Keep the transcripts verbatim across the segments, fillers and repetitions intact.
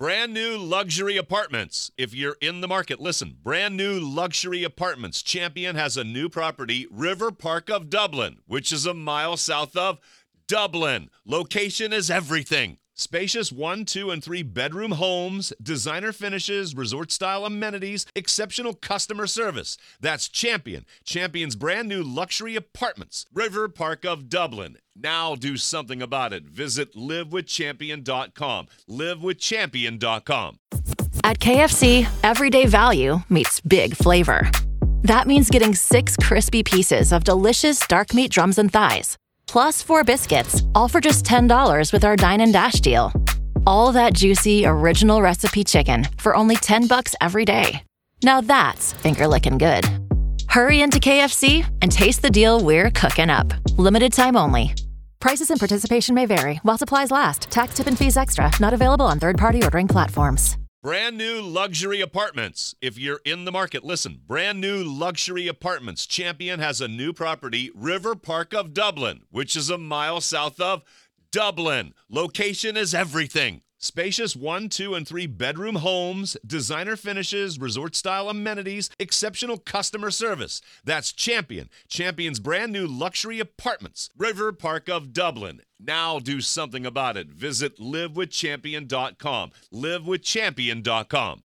Brand new luxury apartments. If you're in the market, listen. Brand new luxury apartments. Champion has a new property, River Park of Dublin, which is a mile south of Dublin. Location is everything. Spacious one, two, and three bedroom homes, designer finishes, resort-style amenities, exceptional customer service. That's Champion. Champion's brand new luxury apartments. River Park of Dublin. Now do something about it. Visit live with champion dot com. live with champion dot com. At K F C, everyday value meets big flavor. That means getting six crispy pieces of delicious dark meat drums and thighs, plus four biscuits, all for just ten dollars with our Dine and Dash deal. All that juicy, original recipe chicken for only ten bucks every day. Now that's finger-licking good. Hurry into K F C and taste the deal we're cooking up. Limited time only. Prices and participation may vary while supplies last. Tax, tip, and fees extra. Not available on third-party ordering platforms. Brand new luxury apartments. If you're in the market, listen. Brand new luxury apartments. Champion has a new property, River Park of Dublin, which is a mile south of Dublin. Location is everything. Spacious one, two, and three bedroom homes, designer finishes, resort-style amenities, exceptional customer service. That's Champion. Champion's brand new luxury apartments. River Park of Dublin. Now do something about it. Visit live with champion dot com. live with champion dot com.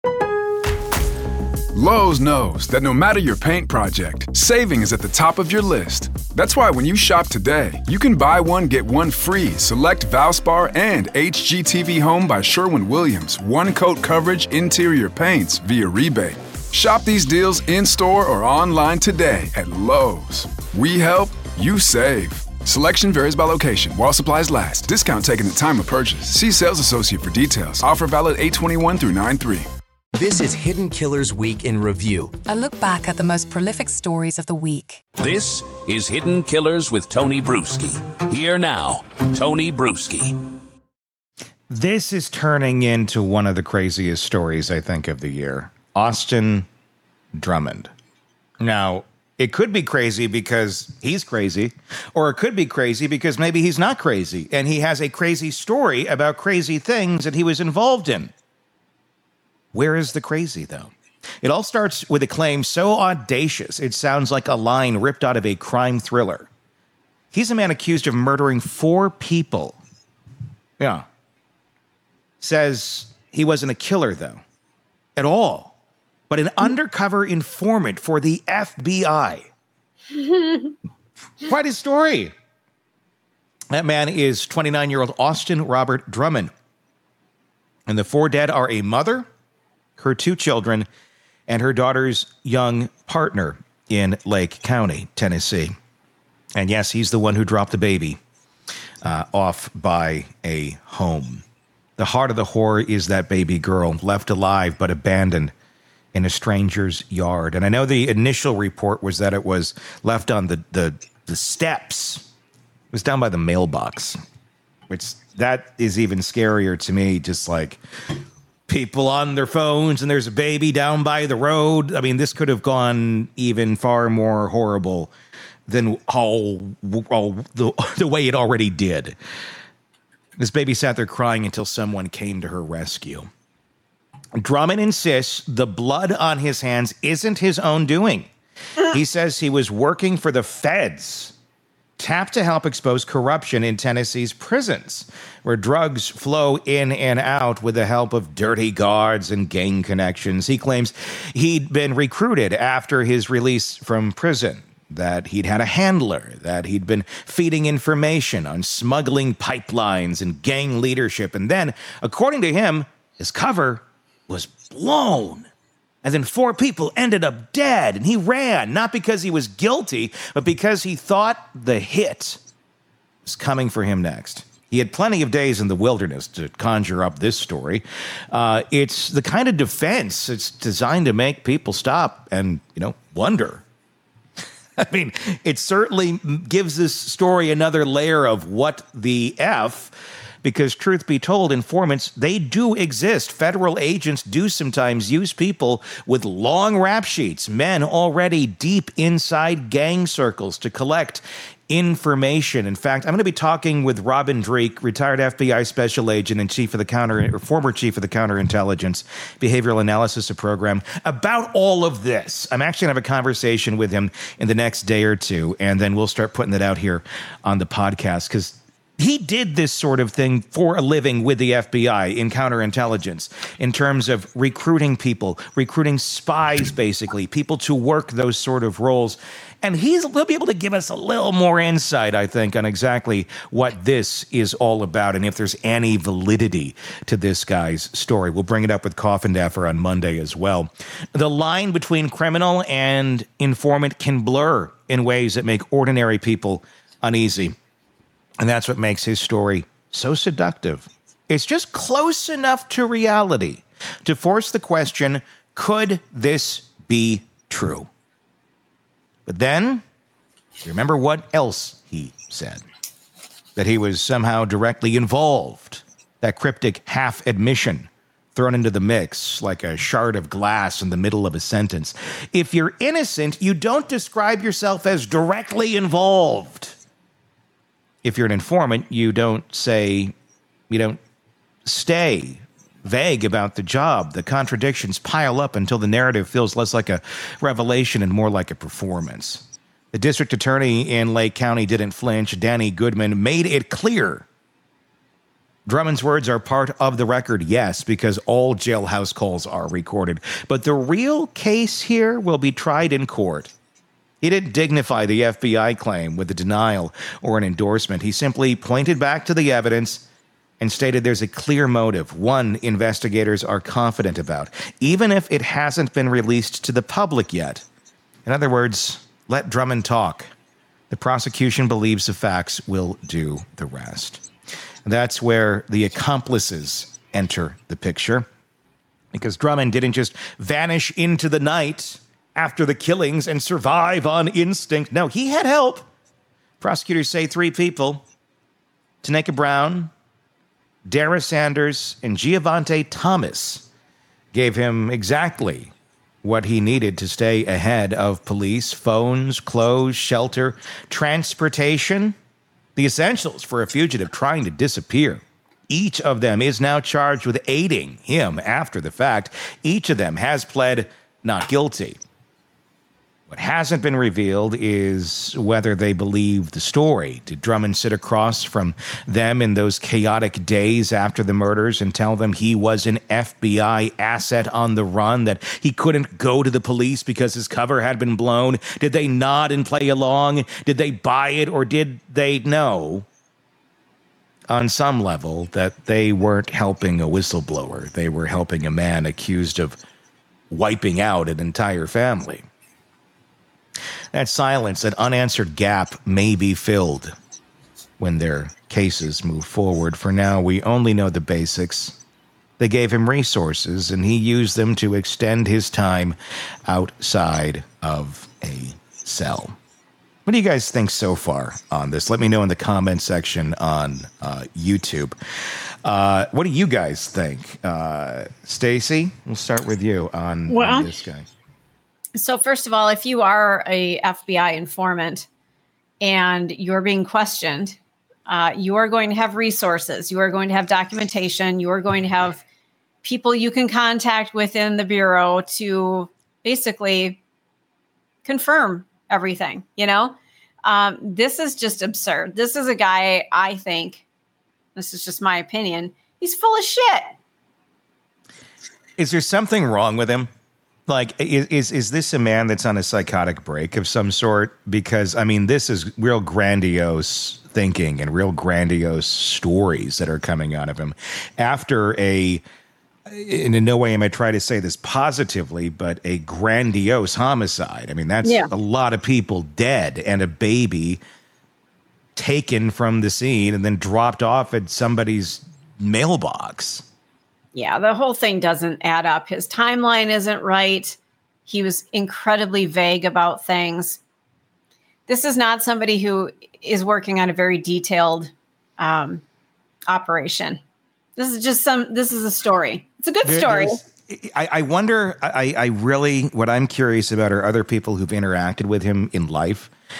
Lowe's knows that no matter your paint project, saving is at the top of your list. That's why when you shop today, you can buy one, get one free select Valspar and H G T V Home by Sherwin-Williams one-coat coverage interior paints via rebate. Shop these deals in-store or online today at Lowe's. We help, you save. Selection varies by location. While supplies last. Discount taken at time of purchase. See sales associate for details. Offer valid eight twenty-one through nine three. This is Hidden Killers Week in Review. A look back at the most prolific stories of the week. This is Hidden Killers with Tony Bruschi. Here now, Tony Bruschi. This is turning into one of the craziest stories, I think, of the year. Austin Drummond. Now, it could be crazy because he's crazy, or it could be crazy because maybe he's not crazy, and he has a crazy story about crazy things that he was involved in. Where is the crazy, though? It all starts with a claim so audacious, it sounds like a line ripped out of a crime thriller. He's a man accused of murdering four people. Yeah. Says he wasn't a killer, though, at all, but an undercover informant for the F B I. Quite a story. That man is twenty-nine-year-old Austin Robert Drummond. And the four dead are a mother, her two children, and her daughter's young partner in Lake County, Tennessee. And yes, he's the one who dropped the baby uh, off by a home. The heart of the horror is that baby girl left alive but abandoned in a stranger's yard. And I know the initial report was that it was left on the, the, the steps. It was down by the mailbox, which that is even scarier to me, just like people on their phones and there's a baby down by the road. I mean, this could have gone even far more horrible than how, how the, the way it already did. This baby sat there crying until someone came to her rescue. Drummond insists the blood on his hands isn't his own doing. He says he was working for the feds, tapped to help expose corruption in Tennessee's prisons, where drugs flow in and out with the help of dirty guards and gang connections. He claims he'd been recruited after his release from prison, that he'd had a handler, that he'd been feeding information on smuggling pipelines and gang leadership. And then, according to him, his cover was blown. And then four people ended up dead, and he ran, not because he was guilty, but because he thought the hit was coming for him next. He had plenty of days in the wilderness to conjure up this story. Uh, it's the kind of defense it's designed to make people stop and, you know, wonder. I mean, it certainly gives this story another layer of what the F. Because truth be told, informants, they do exist. Federal agents do sometimes use people with long rap sheets, men already deep inside gang circles, to collect information. In fact, I'm going to be talking with Robin Dreeke, retired F B I special agent and chief of the counter, or former chief of the counterintelligence behavioral analysis program, about all of this. I'm actually going to have a conversation with him in the next day or two, and then we'll start putting it out here on the podcast, because he did this sort of thing for a living with the F B I in counterintelligence, in terms of recruiting people, recruiting spies, basically, people to work those sort of roles. And he's, he'll be able to give us a little more insight, I think, on exactly what this is all about and if there's any validity to this guy's story. We'll bring it up with Coffindaffer on Monday as well. The line between criminal and informant can blur in ways that make ordinary people uneasy. And that's what makes his story so seductive. It's just close enough to reality to force the question, could this be true? But then, remember what else he said? That he was somehow directly involved. That cryptic half admission thrown into the mix like a shard of glass in the middle of a sentence. If you're innocent, you don't describe yourself as directly involved. If you're an informant, you don't say, you don't stay vague about the job. The contradictions pile up until the narrative feels less like a revelation and more like a performance. The district attorney in Lake County didn't flinch. Danny Goodman made it clear. Drummond's words are part of the record, yes, because all jailhouse calls are recorded. But the real case here will be tried in court. He didn't dignify the F B I claim with a denial or an endorsement. He simply pointed back to the evidence and stated there's a clear motive, one investigators are confident about, even if it hasn't been released to the public yet. In other words, let Drummond talk. The prosecution believes the facts will do the rest. And that's where the accomplices enter the picture, because Drummond didn't just vanish into the night after the killings and survive on instinct. No, he had help. Prosecutors say three people: Taneka Brown, Dara Sanders, and Giovante Thomas gave him exactly what he needed to stay ahead of police: phones, clothes, shelter, transportation, the essentials for a fugitive trying to disappear. Each of them is now charged with aiding him after the fact. Each of them has pled not guilty. What hasn't been revealed is whether they believe the story. Did Drummond sit across from them in those chaotic days after the murders and tell them he was an F B I asset on the run, that he couldn't go to the police because his cover had been blown? Did they nod and play along? Did they buy it, or did they know on some level that they weren't helping a whistleblower? They were helping a man accused of wiping out an entire family. That silence, that unanswered gap may be filled when their cases move forward. For now, we only know the basics. They gave him resources, and he used them to extend his time outside of a cell. What do you guys think so far on this? Let me know in the comment section on uh, YouTube. Uh, what do you guys think? Uh, Stacey, we'll start with you on, well, on this guy. So first of all, if you are a F B I informant and you're being questioned, uh, you are going to have resources. You are going to have documentation. You are going to have people you can contact within the Bureau to basically confirm everything, you know? Um, this is just absurd. This is a guy, I think, this is just my opinion, he's full of shit. Is there something wrong with him? Like, is, is is this a man that's on a psychotic break of some sort? Because, I mean, this is real grandiose thinking and real grandiose stories that are coming out of him. After a, and in no way am I trying to say this positively, but a grandiose homicide. I mean, that's yeah. a lot of people dead and a baby taken from the scene and then dropped off at somebody's mailbox. Yeah, the whole thing doesn't add up. His timeline isn't right. He was incredibly vague about things. This is not somebody who is working on a very detailed um, operation. This is just some, this is a story. It's a good there, story. I, I wonder, I, I really, what I'm curious about are other people who've interacted with him in life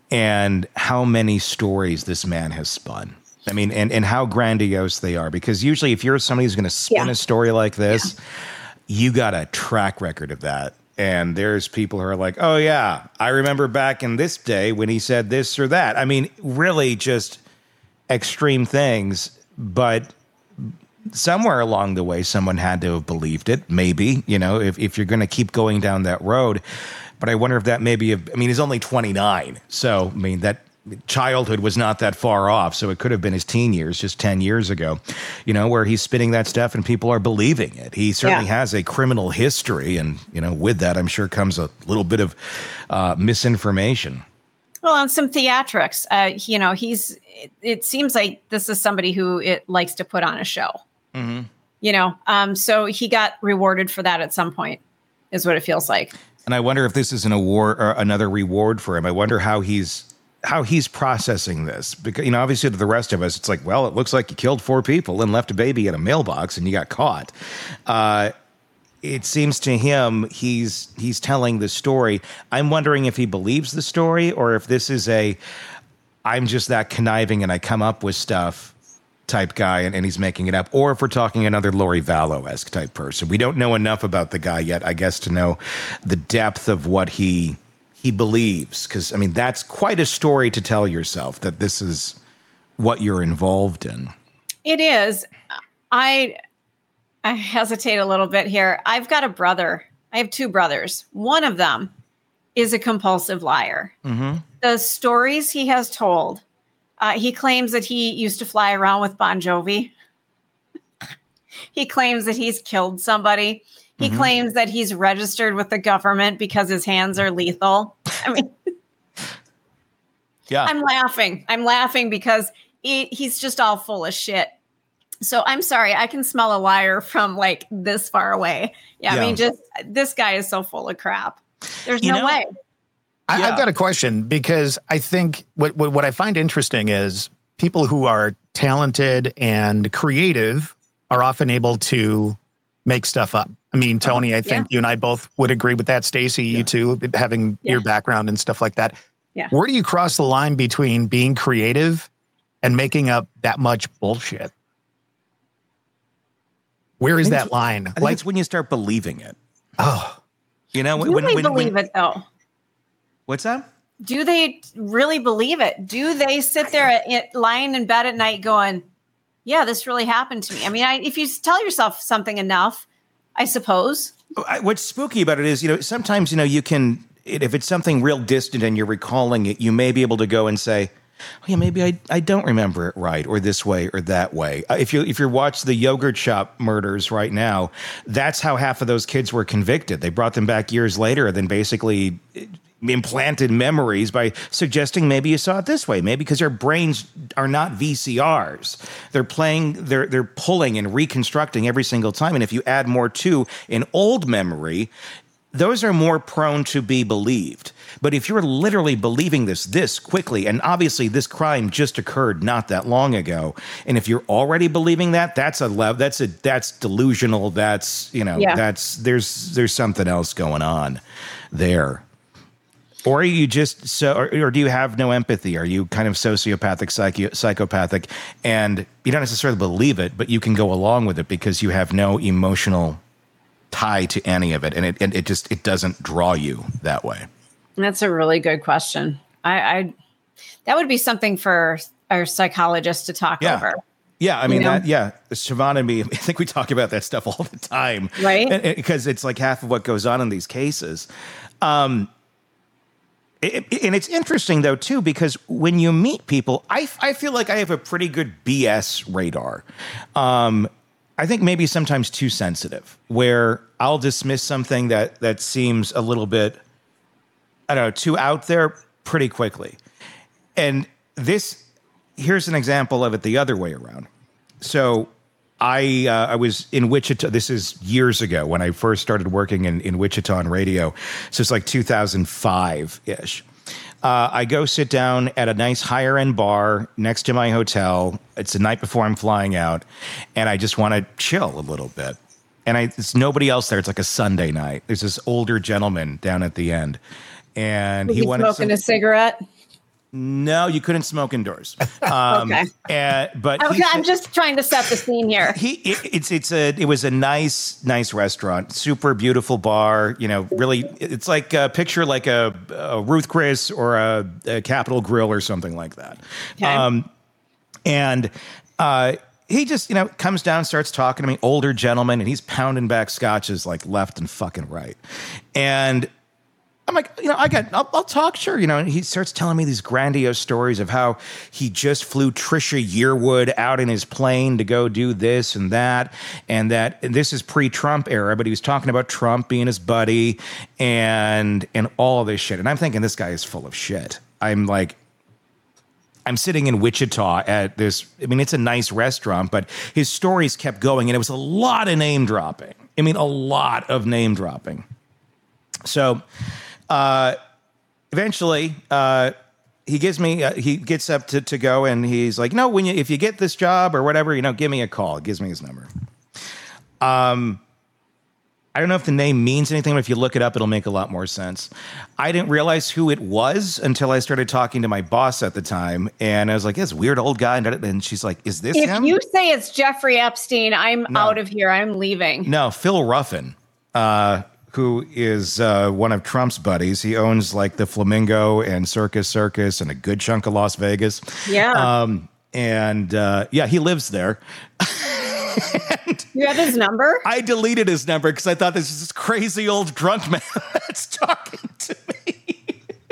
and how many stories this man has spun. I mean, and, and how grandiose they are. Because usually if you're somebody who's going to spin yeah. a story like this, yeah. you got a track record of that. And there's people who are like, oh, yeah, I remember back in this day when he said this or that. I mean, really just extreme things. But somewhere along the way, someone had to have believed it, maybe, you know, if, if you're going to keep going down that road. But I wonder if that maybe, I mean, he's only twenty-nine. So, I mean, that childhood was not that far off. So it could have been his teen years, just ten years ago, you know, where he's spinning that stuff and people are believing it. He certainly yeah. has a criminal history. And, you know, with that, I'm sure comes a little bit of uh, misinformation. Well, and some theatrics. Uh, you know, he's, it, it seems like this is somebody who it likes to put on a show. Mm-hmm. You know, um, so he got rewarded for that at some point, is what it feels like. And I wonder if this is an award or another reward for him. I wonder how he's how he's processing this. Because, you know, obviously to the rest of us, it's like, well, it looks like you killed four people and left a baby in a mailbox and you got caught. Uh, it seems to him he's he's telling the story. I'm wondering if he believes the story or if this is a I'm just that conniving and I come up with stuff type guy and, and he's making it up, or if we're talking another Lori Vallow-esque type person. We don't know enough about the guy yet, I guess, to know the depth of what he he believes. Because, I mean, that's quite a story to tell yourself, that this is what you're involved in. It is. I I hesitate a little bit here. I've got a brother. I have two brothers. One of them is a compulsive liar. Mm-hmm. The stories he has told, Uh, he claims that he used to fly around with Bon Jovi. He claims that he's killed somebody. He mm-hmm. claims that he's registered with the government because his hands are lethal. I mean, yeah, I'm laughing. I'm laughing because he, he's just all full of shit. So I'm sorry. I can smell a liar from like this far away. Yeah, yeah. I mean, just this guy is so full of crap. There's you no know, way. I, yeah. I've got a question, because I think what, what what I find interesting is people who are talented and creative are often able to make stuff up. I mean, Tony, I think yeah. you and I both would agree with that. Stacey, yeah. you too, having yeah. your background and stuff like that. Yeah. Where do you cross the line between being creative and making up that much bullshit? Where is that line? I think like, it's when you start belying it. Oh, you know, do when, they when, believe when, it though? What's that? Do they really believe it? Do they sit there at, at, lying in bed at night going, yeah, this really happened to me? I mean, I, if you tell yourself something enough, I suppose. What's spooky about it is, you know, sometimes, you know, you can, if it's something real distant and you're recalling it, you may be able to go and say, oh, yeah, maybe I, I don't remember it right, or this way or that way. Uh, if you if you watch the yogurt shop murders right now, that's how half of those kids were convicted. They brought them back years later and then basically implanted memories by suggesting maybe you saw it this way, maybe because their brains are not V C Rs. They're playing, they're they're pulling and reconstructing every single time. And if you add more to an old memory, those are more prone to be believed. But if you're literally believing this this quickly, and obviously this crime just occurred not that long ago, and if you're already believing that, that's a lev- that's a that's delusional. That's you know yeah. that's there's there's something else going on there. Or are you just so, or, or do you have no empathy? Are you kind of sociopathic, psycho, psychopathic, and you don't necessarily believe it, but you can go along with it because you have no emotional tie to any of it, and it and it just it doesn't draw you that way? That's a really good question. I, I that would be something for our psychologist to talk yeah. over. Yeah, I mean, you know? that, yeah, Siobhan and me, I think we talk about that stuff all the time. Right. Because it's like half of what goes on in these cases. Um, it, it, and it's interesting, though, too, because when you meet people, I, I feel like I have a pretty good B S radar. Um, I think maybe sometimes too sensitive, where I'll dismiss something that, that seems a little bit, I don't know, too out there pretty quickly. And this... Here's an example of it the other way around. So I uh, I was in Wichita. This is years ago when I first started working in, in Wichita on radio. So it's like two thousand five-ish. Uh, I go sit down at a nice higher-end bar next to my hotel. It's the night before I'm flying out, and I just want to chill a little bit. And I, there's nobody else there. It's like a Sunday night. There's this older gentleman down at the end. And was he, he wanted smoking some, a cigarette? No, you couldn't smoke indoors. Um, okay. And, but okay, he, I'm just trying to set the scene here. He, it, it's, it's a, it was a nice, nice restaurant, super beautiful bar. You know, really, it's like a picture like a, a Ruth Chris or a, a Capitol Grill or something like that. Okay. Um, and uh, he just, you know, comes down, starts talking to me, older gentleman, and he's pounding back scotches like left and fucking right. And I'm like, you know, I got, I'll, I'll talk, sure. You know, and he starts telling me these grandiose stories of how he just flew Trisha Yearwood out in his plane to go do this and that. And that, and this is pre-Trump era, but he was talking about Trump being his buddy and, and all this shit. And I'm thinking this guy is full of shit. I'm like, I'm sitting in Wichita at this, I mean, it's a nice restaurant, but his stories kept going and it was a lot of name dropping. I mean, a lot of name dropping. So, Uh, eventually, uh, he gives me, uh, he gets up to, to go and he's like, no, when you, if you get this job or whatever, you know, give me a call. He gives me his number. Um, I don't know if the name means anything, but if you look it up, it'll make a lot more sense. I didn't realize who it was until I started talking to my boss at the time. And I was like, this weird old guy. And she's like, is this if him? If you say it's Jeffrey Epstein, I'm no. out of here. I'm leaving. No, Phil Ruffin. Uh, who is uh, one of Trump's buddies. He owns like the Flamingo and Circus Circus and a good chunk of Las Vegas. Yeah. Um, and uh, yeah, he lives there. You have his number? I deleted his number because I thought this is this crazy old drunk man that's talking to me.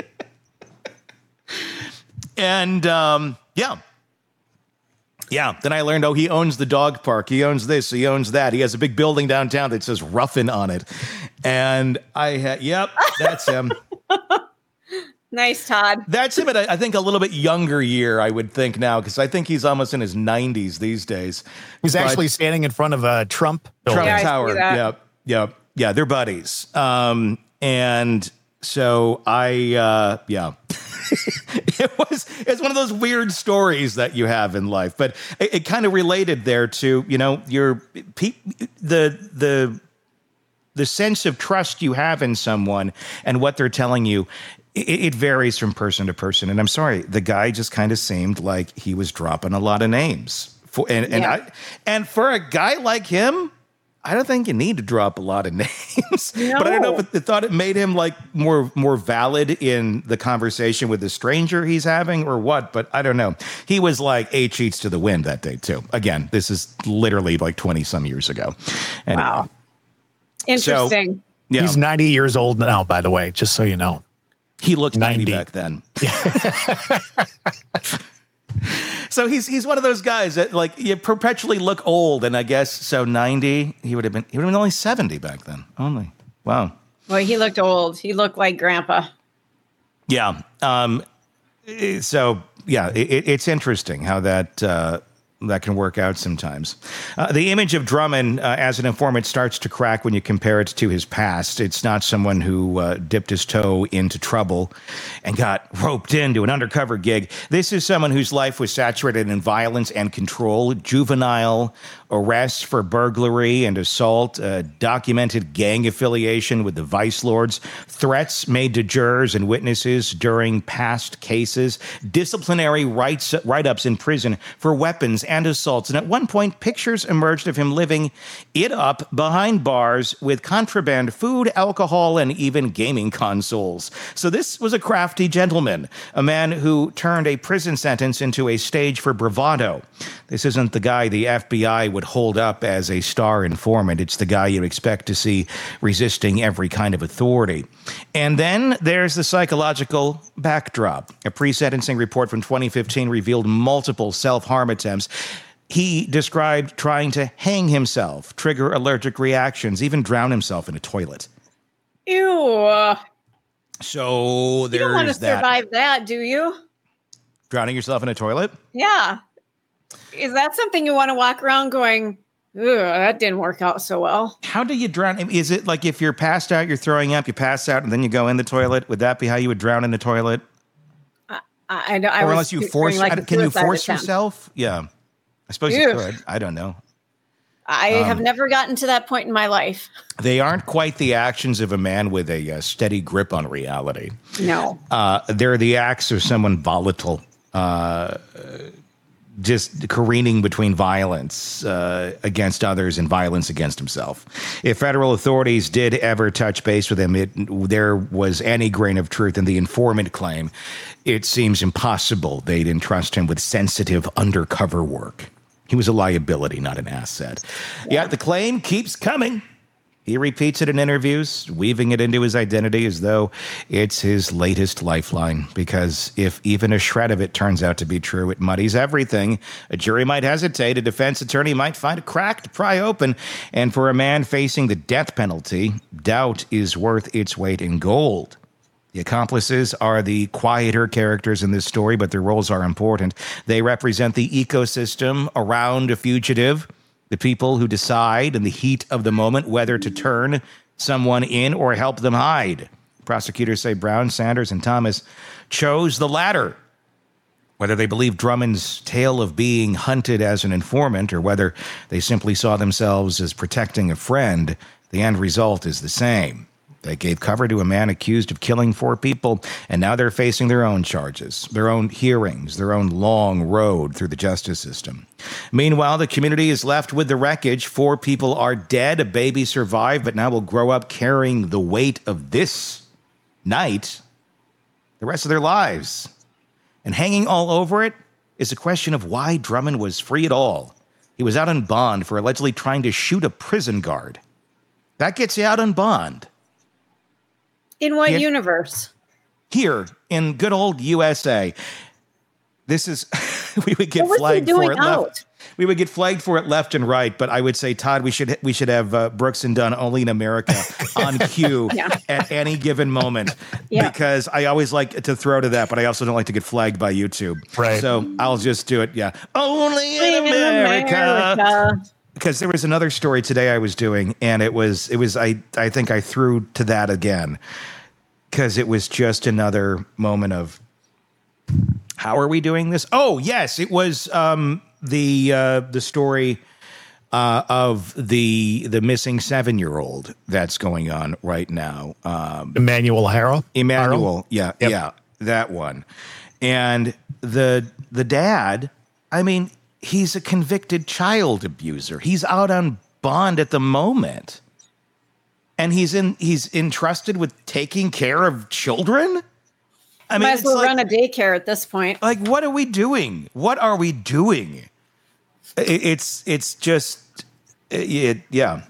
And um, yeah. Yeah, then I learned, oh, he owns the dog park. He owns this. He owns that. He has a big building downtown that says Ruffin on it. And I had, yep, that's him. Nice, Todd. That's him at, I think, a little bit younger year, I would think now, because I think he's almost in his nineties these days. He's but actually standing in front of a Trump building. Trump yeah, Tower. Yep, yep. Yeah, they're buddies. Um, and so I, uh, yeah. It was it's one of those weird stories that you have in life, but it, it kind of related there to, you know, your pe- the the the sense of trust you have in someone and what they're telling you. It, it varies from person to person, and I'm sorry, the guy just kind of seemed like he was dropping a lot of names for, and and yeah. I and for a guy like him, I don't think you need to drop a lot of names, no. but I don't know if it, it thought it made him like more more valid in the conversation with the stranger he's having or what. But I don't know. He was like eight sheets to the wind that day too. Again, this is literally like twenty some years ago. Anyway. Wow, interesting. So, yeah. He's ninety years old now, by the way, just so you know. He looked ninety ninety back then. So he's he's one of those guys that like you perpetually look old, and I guess so ninety he would have been he would have been only seventy back then. Only wow. Well, he looked old. He looked like Grandpa. Yeah. Um. So yeah, it, it's interesting how that uh, that can work out sometimes. Uh, the image of Drummond uh, as an informant starts to crack when you compare it to his past. It's not someone who uh, dipped his toe into trouble and got roped into an undercover gig. This is someone whose life was saturated in violence and control, juvenile arrests for burglary and assault, uh, documented gang affiliation with the Vice Lords, threats made to jurors and witnesses during past cases, disciplinary rights, write-ups in prison for weapons and assaults. And at one point, pictures emerged of him living it up behind bars with contraband food, alcohol, and even gaming consoles. So this was a crafty gentleman, a man who turned a prison sentence into a stage for bravado. This isn't the guy the F B I would hold up as a star informant. It's the guy you'd expect to see resisting every kind of authority. And then there's the psychological backdrop. A pre-sentencing report from twenty fifteen revealed multiple self-harm attempts. He described trying to hang himself, trigger allergic reactions, even drown himself in a toilet. Ew. So there's that. You don't want to survive that, do you? Drowning yourself in a toilet? Yeah. Is that something you want to walk around going, ugh, that didn't work out so well? How do you drown? Is it like if you're passed out, you're throwing up, you pass out, and then you go in the toilet? Would that be how you would drown in the toilet? I, I, I or was unless you force, like can you force attempt. yourself? Yeah. I suppose Ew. you could. I don't know. I Um, have never gotten to that point in my life. They aren't quite the actions of a man with a, uh steady grip on reality. No. Uh, they're the acts of someone volatile, uh, just careening between violence uh, against others and violence against himself. If federal authorities did ever touch base with him, it, there was any grain of truth in the informant claim. It seems impossible they'd entrust him with sensitive undercover work. He was a liability, not an asset. Yeah. Yet the claim keeps coming. He repeats it in interviews, weaving it into his identity as though it's his latest lifeline. Because if even a shred of it turns out to be true, it muddies everything. A jury might hesitate. A defense attorney might find a crack to pry open. And for a man facing the death penalty, doubt is worth its weight in gold. The accomplices are the quieter characters in this story, but their roles are important. They represent the ecosystem around a fugitive, the people who decide in the heat of the moment whether to turn someone in or help them hide. Prosecutors say Brown, Sanders, and Thomas chose the latter. Whether they believe Drummond's tale of being hunted as an informant or whether they simply saw themselves as protecting a friend, the end result is the same. They gave cover to a man accused of killing four people, and now they're facing their own charges, their own hearings, their own long road through the justice system. Meanwhile, the community is left with the wreckage. Four people are dead, a baby survived, but now will grow up carrying the weight of this night the rest of their lives. And hanging all over it is a question of why Drummond was free at all. He was out on bond for allegedly trying to shoot a prison guard. That gets you out on bond. In what Here, universe? Here in good old U S A. This is we would get what flagged for it out? left. We would get flagged for it left and right, but I would say, Todd, we should we should have uh, Brooks and Dunn only in America on cue yeah. at any given moment yeah. because I always like to throw to that, but I also don't like to get flagged by YouTube. Right. So I'll just do it. Yeah, only in, in America. America. Because there was another story today I was doing, and it was, it was I, I think I threw to that again, because it was just another moment of, how are we doing this? Oh, yes, it was um, the uh, the story uh, of the the missing seven-year-old that's going on right now. Um, Emmanuel Harrell? Emmanuel, Harrell? yeah, yep. yeah, that one. And the the dad, I mean, he's a convicted child abuser. He's out on bond at the moment. And he's in he's entrusted with taking care of children? I mean, might as well like, run a daycare at this point. Like, what are we doing? What are we doing? It, it's it's just it, yeah.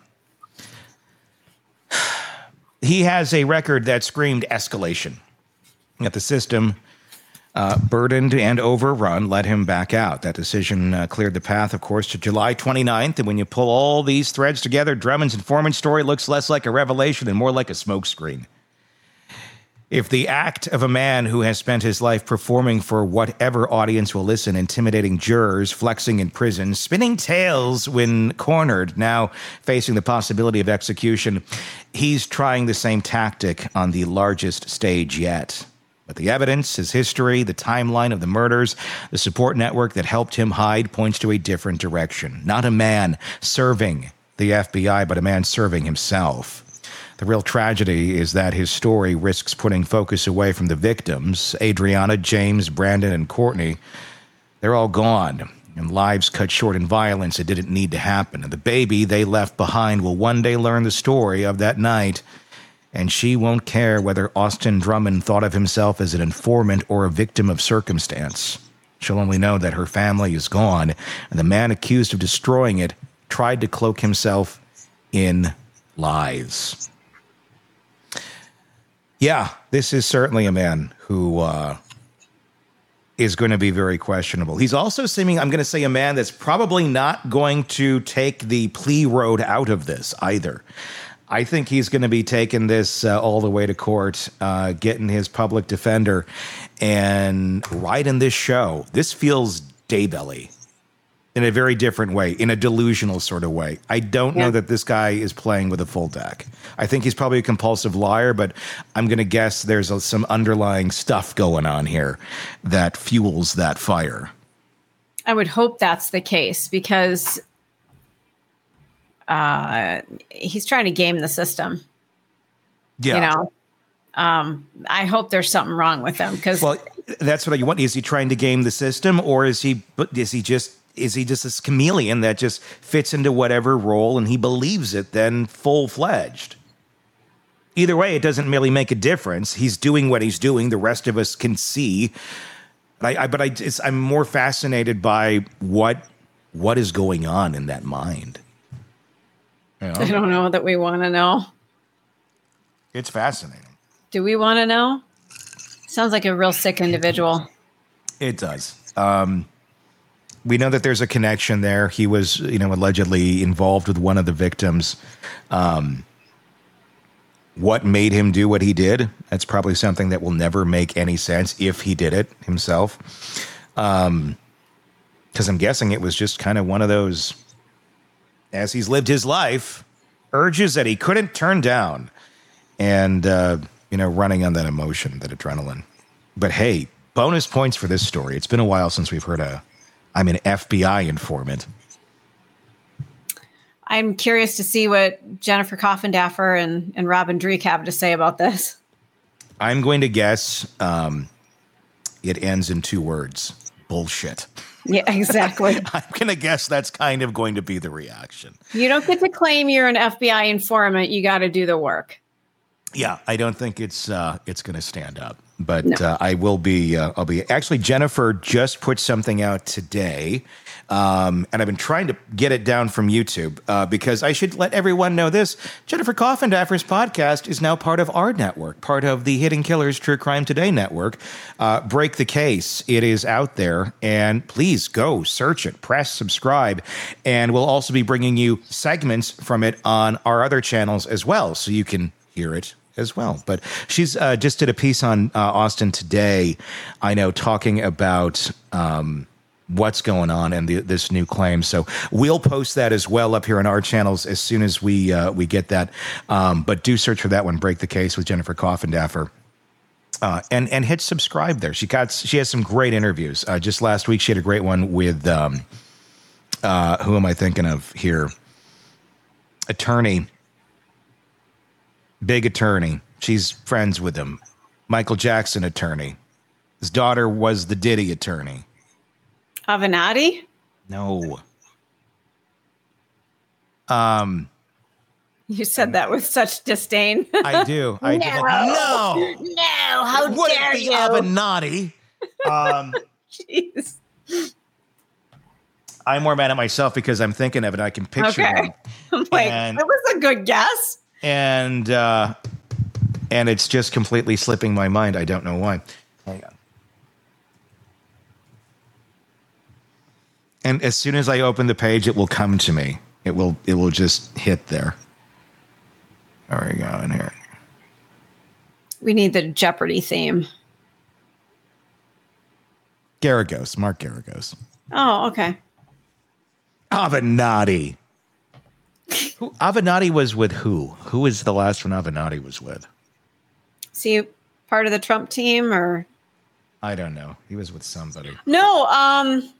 He has a record that screamed escalation. Yet the system, Uh, burdened and overrun, let him back out. That decision uh, cleared the path, of course, to July twenty-ninth. And when you pull all these threads together, Drummond's informant story looks less like a revelation and more like a smokescreen. If the act of a man who has spent his life performing for whatever audience will listen, intimidating jurors, flexing in prison, spinning tales when cornered, now facing the possibility of execution, he's trying the same tactic on the largest stage yet. But the evidence, his history, the timeline of the murders, the support network that helped him hide points to a different direction. Not a man serving the F B I, but a man serving himself. The real tragedy is that his story risks putting focus away from the victims. Adriana, James, Brandon, and Courtney, they're all gone. And lives cut short in violence that didn't need to happen. And the baby they left behind will one day learn the story of that night. And she won't care whether Austin Drummond thought of himself as an informant or a victim of circumstance. She'll only know that her family is gone, and the man accused of destroying it tried to cloak himself in lies. Yeah, this is certainly a man who uh, is going to be very questionable. He's also seeming, I'm going to say, a man that's probably not going to take the plea road out of this either. I think he's going to be taking this uh, all the way to court, uh, getting his public defender, and riding this show. This feels Daybelly in a very different way, in a delusional sort of way. I don't yeah. know that this guy is playing with a full deck. I think he's probably a compulsive liar, but I'm going to guess there's a, some underlying stuff going on here that fuels that fire. I would hope that's the case, because uh, he's trying to game the system. Yeah. You know, um, I hope there's something wrong with him because. Well, that's what you want. Is he trying to game the system, or is he? But is he just? Is he just this chameleon that just fits into whatever role and he believes it then full fledged? Either way, it doesn't really make a difference. He's doing what he's doing. The rest of us can see. But I, I but I, it's, I'm more fascinated by what what is going on in that mind. You know? I don't know that we want to know. It's fascinating. Do we want to know? Sounds like a real sick individual. It does. Um, we know that there's a connection there. He was, you know, allegedly involved with one of the victims. Um, what made him do what he did? That's probably something that will never make any sense if he did it himself. Um, because I'm guessing it was just kind of one of those, as he's lived his life, urges that he couldn't turn down. And, uh, you know, running on that emotion, that adrenaline. But hey, bonus points for this story. It's been a while since we've heard a, I'm an F B I informant. I'm curious to see what Jennifer Coffindaffer and, and Robin Dreek have to say about this. I'm going to guess um, it ends in two words. Bullshit. Yeah, exactly. I'm going to guess that's kind of going to be the reaction. You don't get to claim you're an F B I informant. You got to do the work. Yeah, I don't think it's uh, it's going to stand up, but No. uh, I will be. Uh, I'll be. Actually, Jennifer just put something out today, um, and I've been trying to get it down from YouTube uh, because I should let everyone know this. Jennifer Coffindaffer's podcast is now part of our network, part of the Hidden Killers True Crime Today network. Uh, Break the Case. It is out there, and please go search it, press subscribe, and we'll also be bringing you segments from it on our other channels as well, so you can hear it as well. But she's uh, just did a piece on uh, Austin Today, I know, talking about um, what's going on and the, this new claim. So we'll post that as well up here on our channels as soon as we uh, we get that. Um, but do search for that one, Break the Case with Jennifer Coffindaffer. Uh, and and hit subscribe there. She got she has some great interviews. Uh, just last week she had a great one with um, uh, who am I thinking of here? Attorney. Big attorney. She's friends with him. Michael Jackson attorney. His daughter was the Diddy attorney. Avenatti? No. Um, You said that with such disdain. I do. I no. do. No. No. How it wouldn't dare be you? Avenatti. Um, Jeez. I'm more mad at myself because I'm thinking of it. I can picture Okay. him. I'm like, And- that was a good guess. And uh, and it's just completely slipping my mind. I don't know why. Hang on. And as soon as I open the page, it will come to me. It will it will just hit there. There we go in here. We need the Jeopardy theme. Garagos, Mark Garagos. Oh, okay. Avenatti. Who, Avenatti was with who? Who was the last one Avenatti was with? See, part of the Trump team or I don't know. He was with somebody. no? Um,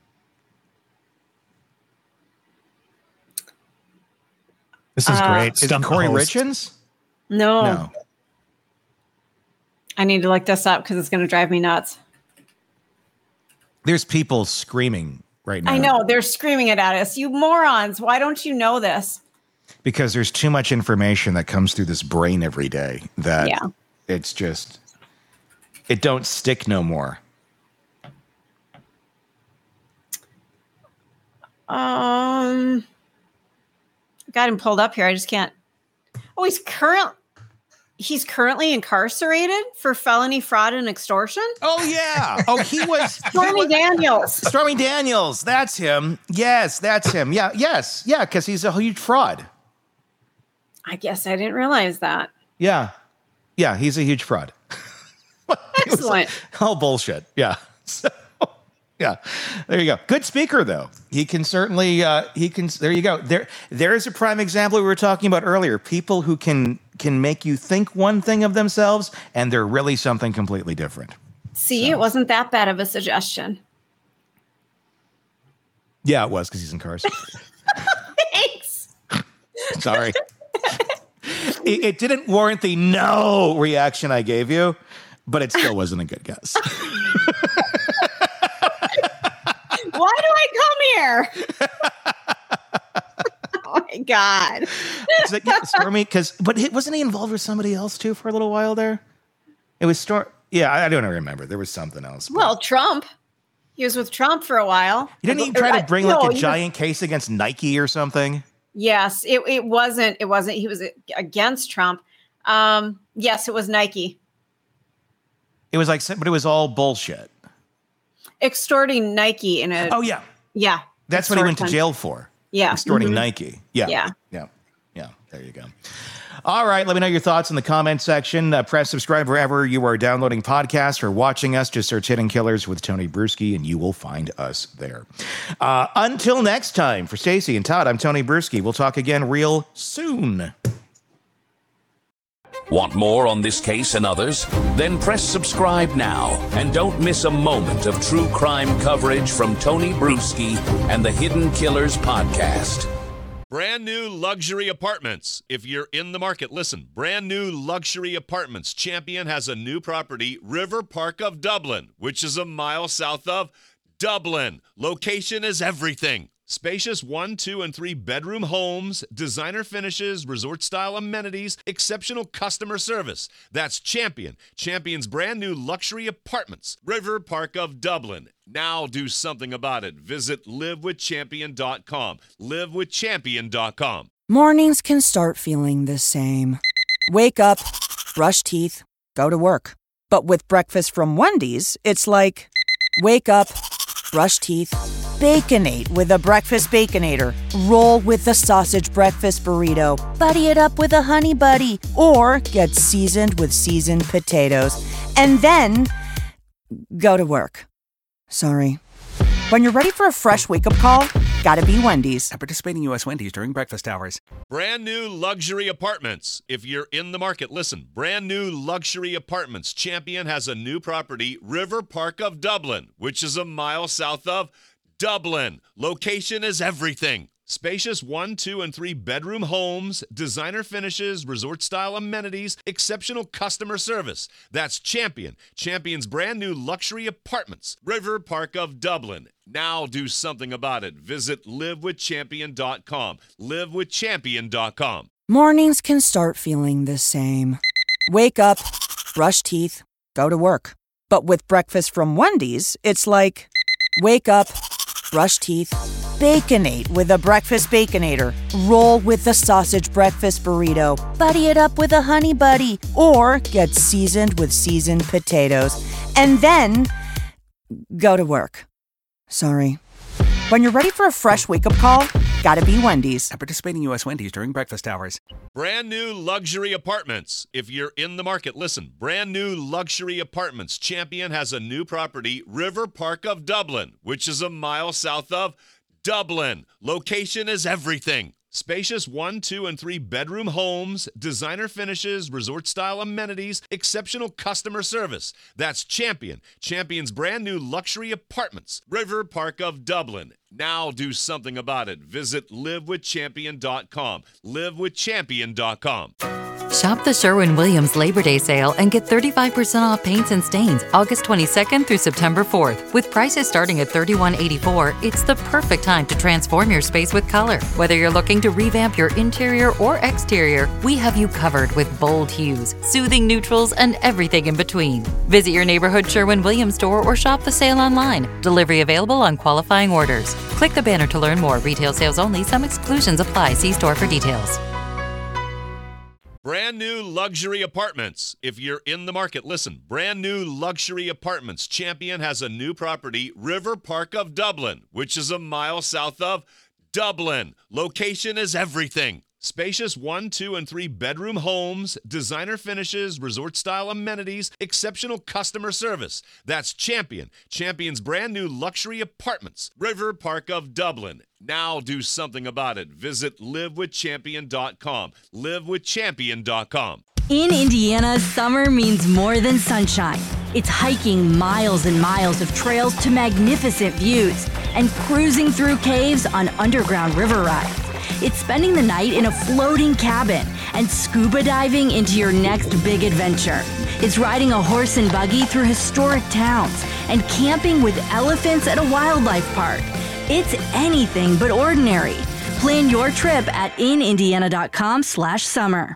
This is Uh, great. Is it Stump Corey host. Richins? no. No. I need to look this up because it's going to drive me nuts. There's people screaming right now. I know they're screaming it at us. You morons! Why don't you know this? Because there's too much information that comes through this brain every day that Yeah. it's just, it don't stick no more. Um, got him pulled up here. I just can't. Oh, he's current. He's currently incarcerated for felony fraud and extortion. Oh, yeah. Oh, he was. Stormy Daniels. Stormy Daniels. That's him. Yes, that's him. Yeah, yes. Yeah, because he's a huge fraud. I guess I didn't realize that. Yeah. Yeah, he's a huge fraud. Excellent. Oh, bullshit. Yeah. So, yeah. There you go. Good speaker, though. He can certainly, uh, he can, there you go. There, there's a prime example we were talking about earlier. People who can, can make you think one thing of themselves and they're really something completely different. See, So. it wasn't that bad of a suggestion. Yeah, it was because he's incarcerated. Thanks. Sorry. it, it didn't warrant the no reaction I gave you, but it still wasn't a good guess. Why do I come here? Oh my God. Is it yeah, Stormy? Because, but it, wasn't he involved with somebody else too for a little while there? It was Storm. Yeah, I, I don't remember. There was something else. But. Well, Trump. He was with Trump for a while. He didn't even try to bring I, like no, a giant was, case against Nike or something. Yes, it, it wasn't. It wasn't. He was against Trump. Um, yes, it was Nike. It was like, but it was all bullshit. Extorting Nike in a. Oh yeah, yeah. That's what he went to jail for. Yeah, extorting mm-hmm. Nike. Yeah, yeah, yeah, yeah. There you go. All right, let me know your thoughts in the comment section. Uh, press subscribe wherever you are downloading podcasts or watching us. Just search Hidden Killers with Tony Bruschi, and you will find us there. Uh, until next time, for Stacy and Todd, I'm Tony Bruschi. We'll talk again real soon. Want more on this case and others? Then press subscribe now and don't miss a moment of true crime coverage from Tony Bruschi and the Hidden Killers podcast. Brand new luxury apartments. If you're in the market, listen. Brand new luxury apartments. Champion has a new property, River Park of Dublin, which is a mile south of Dublin. Location is everything. Spacious one, two, and three bedroom homes, designer finishes, resort-style amenities, exceptional customer service. That's Champion. Champion's brand new luxury apartments, River Park of Dublin. Now do something about it. Visit live with champion dot com. live with champion dot com. Mornings can start feeling the same. Wake up, brush teeth, go to work. But with breakfast from Wendy's, it's like, wake up, brush teeth, Baconate with a breakfast Baconator. Roll with the sausage breakfast burrito. Buddy it up with a honey buddy. Or get seasoned with seasoned potatoes. And then go to work. Sorry. When you're ready for a fresh wake-up call, gotta be Wendy's. At participating U S Wendy's during breakfast hours. Brand new luxury apartments. If you're in the market, listen. Brand new luxury apartments. Champion has a new property, River Park of Dublin, which is a mile south of Dublin. Location is everything. Spacious one, two, and three bedroom homes, designer finishes, resort-style amenities, exceptional customer service. That's Champion. Champion's brand new luxury apartments, River Park of Dublin. Now do something about it. Visit live with champion dot com. live with champion dot com. Mornings can start feeling the same. Wake up, brush teeth, go to work. But with breakfast from Wendy's, it's like, wake up, brush teeth, Baconate with a breakfast Baconator. Roll with the sausage breakfast burrito. Buddy it up with a honey buddy. Or get seasoned with seasoned potatoes. And then go to work. Sorry. When you're ready for a fresh wake-up call, gotta be Wendy's. At participating U S Wendy's during breakfast hours. Brand new luxury apartments. If you're in the market, listen. Brand new luxury apartments. Champion has a new property, River Park of Dublin, which is a mile south of Dublin. Location is everything. Spacious one, two, and three bedroom homes, designer finishes, resort-style amenities, exceptional customer service. That's Champion. Champion's brand new luxury apartments, River Park of Dublin. Now do something about it. Visit live with champion dot com. live with champion dot com. Shop the Sherwin-Williams Labor Day sale and get thirty-five percent off paints and stains August twenty-second through September fourth. With prices starting at thirty-one eighty-four, it's the perfect time to transform your space with color. Whether you're looking to revamp your interior or exterior, we have you covered with bold hues, soothing neutrals, and everything in between. Visit your neighborhood Sherwin-Williams store or shop the sale online. Delivery available on qualifying orders. Click the banner to learn more. Retail sales only. Some exclusions apply. See store for details. Brand new luxury apartments. If you're in the market, listen. Brand new luxury apartments. Champion has a new property, River Park of Dublin, which is a mile south of Dublin. Location is everything. Spacious one, two, and three bedroom homes, designer finishes, resort-style amenities, exceptional customer service. That's Champion. Champion's brand new luxury apartments, River Park of Dublin. Now do something about it. Visit live with champion dot com. live with champion dot com. In Indiana, summer means more than sunshine. It's hiking miles and miles of trails to magnificent views and cruising through caves on underground river rides. It's spending the night in a floating cabin and scuba diving into your next big adventure. It's riding a horse and buggy through historic towns and camping with elephants at a wildlife park. It's anything but ordinary. Plan your trip at inindiana.com slash summer.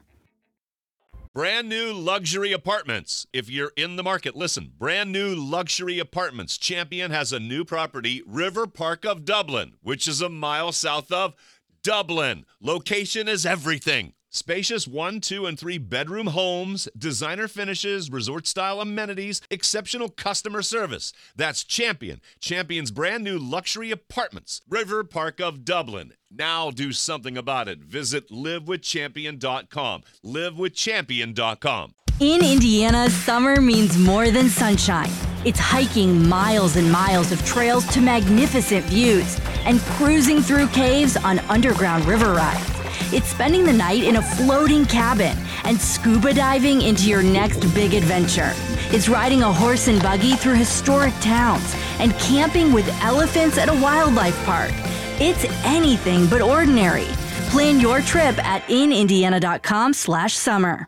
Brand new luxury apartments. If you're in the market, listen. Brand new luxury apartments. Champion has a new property, River Park of Dublin, which is a mile south of Dublin. Location is everything. Spacious one, two, and three bedroom homes, designer finishes, resort-style amenities, exceptional customer service. That's Champion. Champion's brand new luxury apartments, River Park of Dublin. Now do something about it. Visit live with champion dot com. live with champion dot com. In Indiana, summer means more than sunshine. It's hiking miles and miles of trails to magnificent views and cruising through caves on underground river rides. It's spending the night in a floating cabin and scuba diving into your next big adventure. It's riding a horse and buggy through historic towns and camping with elephants at a wildlife park. It's anything but ordinary. Plan your trip at inindiana.com slash summer.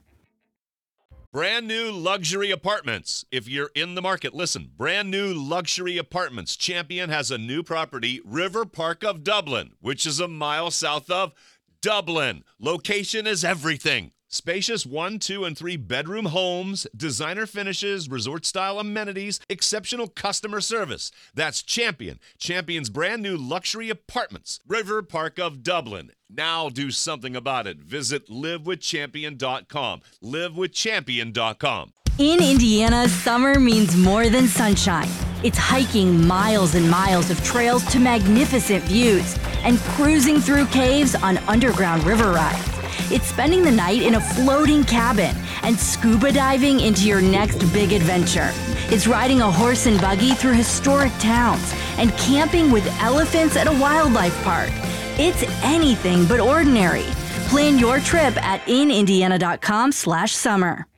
Brand new luxury apartments. If you're in the market, listen. Brand new luxury apartments. Champion has a new property, River Park of Dublin, which is a mile south of Dublin. Location is everything. Spacious one, two, and three bedroom homes, designer finishes, resort-style amenities, exceptional customer service. That's Champion. Champion's brand new luxury apartments, River Park of Dublin. Now do something about it. Visit live with champion dot com. live with champion dot com. In Indiana, summer means more than sunshine. It's hiking miles and miles of trails to magnificent views and cruising through caves on underground river rides. It's spending the night in a floating cabin and scuba diving into your next big adventure. It's riding a horse and buggy through historic towns and camping with elephants at a wildlife park. It's anything but ordinary. Plan your trip at inindiana.com slash summer.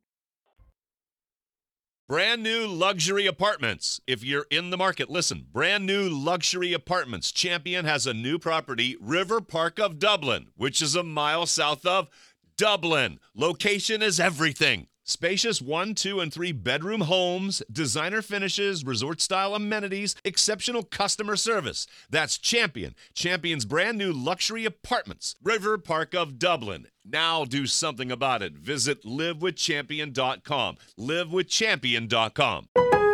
Brand new luxury apartments. If you're in the market, listen. Brand new luxury apartments. Champion has a new property, River Park of Dublin, which is a mile south of Dublin. Location is everything. Spacious one, two, and three bedroom homes, designer finishes, resort-style amenities, exceptional customer service. That's Champion. Champion's brand new luxury apartments, River Park of Dublin. Now do something about it. Visit live with champion dot com. live with champion dot com.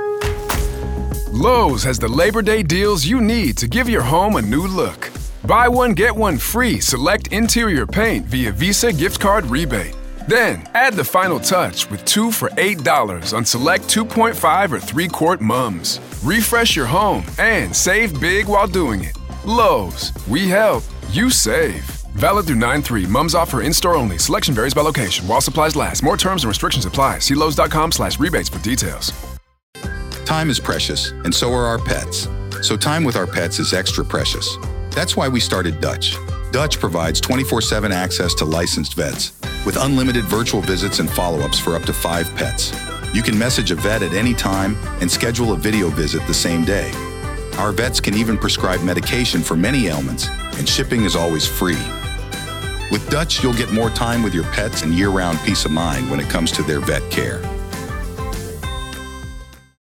Lowe's has the Labor Day deals you need to give your home a new look. Buy one, get one free select interior paint via Visa gift card rebate. Then, add the final touch with two for eight dollars on select two point five or three quart mums. Refresh your home and save big while doing it. Lowe's, we help, you save. Valid through nine three. Mums offer in-store only. Selection varies by location. While supplies last. More terms and restrictions apply. See Lowe's.com slash rebates for details. Time is precious, and so are our pets. So time with our pets is extra precious. That's why we started Dutch. Dutch provides twenty-four seven access to licensed vets with unlimited virtual visits and follow-ups for up to five pets. You can message a vet at any time and schedule a video visit the same day. Our vets can even prescribe medication for many ailments, and shipping is always free. With Dutch, you'll get more time with your pets and year-round peace of mind when it comes to their vet care.